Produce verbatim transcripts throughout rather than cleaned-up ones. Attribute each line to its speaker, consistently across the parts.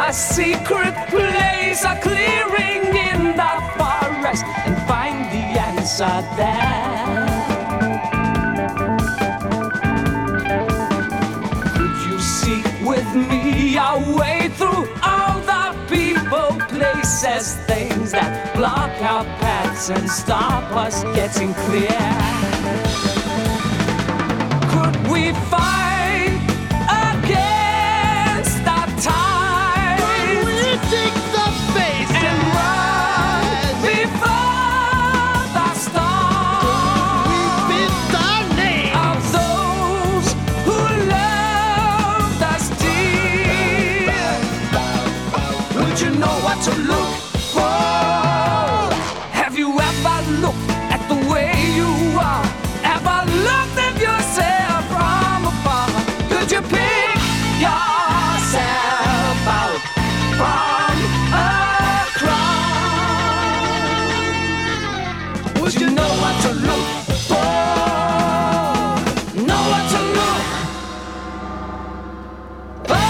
Speaker 1: a secret place, a clearing in the forest, and find the answer there. Could you seek with me a way through all the people, places, things that block our paths and stop us getting clear? Could we fight against the tide?
Speaker 2: Could we take the face
Speaker 1: and run before the storm?
Speaker 2: Could we beat the name
Speaker 1: of those who loved us dear? Would you know what to look for? Have you ever looked at the way you are? Ever looked at yourself from afar? Could you pick yourself out from a crowd? Would you know what to look for? Know what to look for?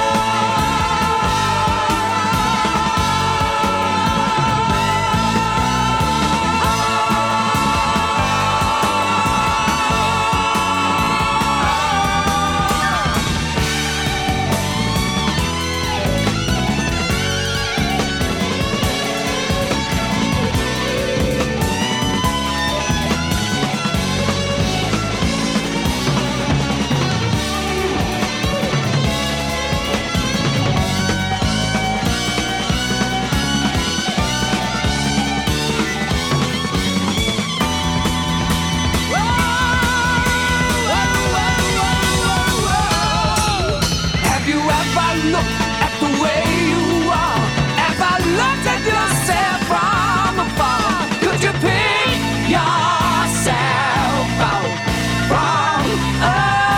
Speaker 1: Have you ever looked at the way you are? Ever looked at yourself from afar? Could you pick yourself out from a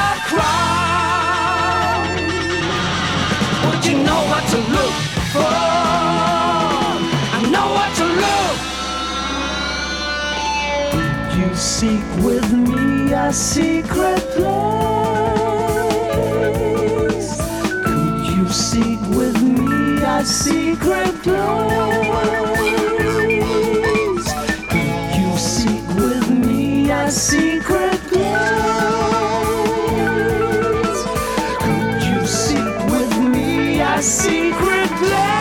Speaker 1: crowd? Would you know what to look for? I know what to look. Did you seek with me a secret place? Could you seek with me a secret place? Could you seek with me a secret place? Could you seek with me a secret place?